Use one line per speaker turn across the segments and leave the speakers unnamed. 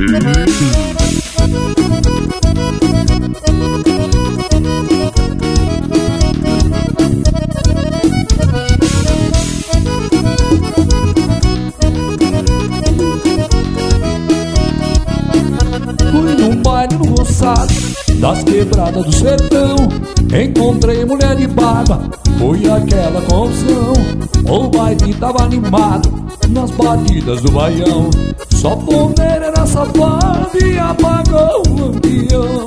Fui num baile no roçado das quebradas do sertão, encontrei mulher de barba, foi aquela confusão. O baile tava animado nas batidas do baião, só poder era safado e apagou o lampião.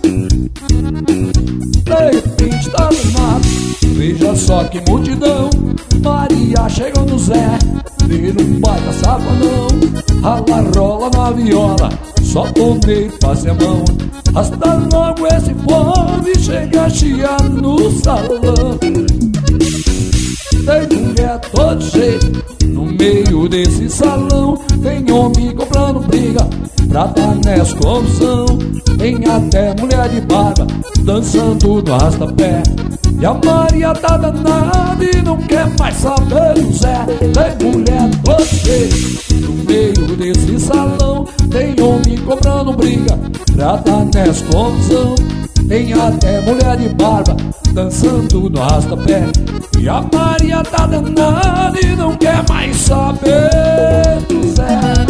De repente tá danado, veja só que multidão. Maria chegou no Zé, vira um baita safanão. Rala rola na viola, só tomei passe a mão. Hasta logo esse povo chega a chiar no salão. Tem mulher todo jeito no meio desse salão. Tem homem comprando briga pra dar nessa confusão. Tem até mulher de barba dançando no arrasta-pé. E a Maria tá danada e não quer mais saber do Zé. Tem mulher todo jeito no meio desse salão. Tem homem comprando briga pra dar nessa confusão. Tem até mulher de barba dançando no arrasta-pé. E a Maria tá danada e não quer mais saber do Zé.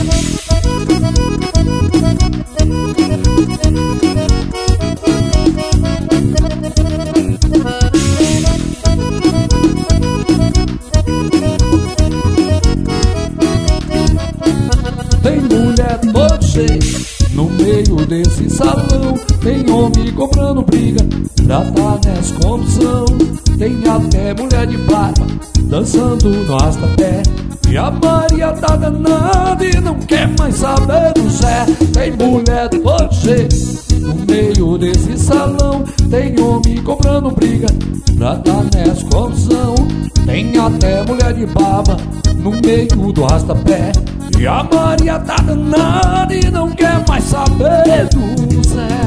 Tem mulher todo jeito no meio desse salão. Tem homem comprando briga pra tá nessa confusão. Tem até mulher de barba dançando no arrasta-pé. E a Maria tá danada e não quer mais saber do Zé. Tem mulher todo jeito no meio desse salão. Tem homem comprando briga pra tá nessa confusão. Tem até mulher de barba no meio do arrasta-pé. E a Maria tá danada e não quer mais saber do Zé.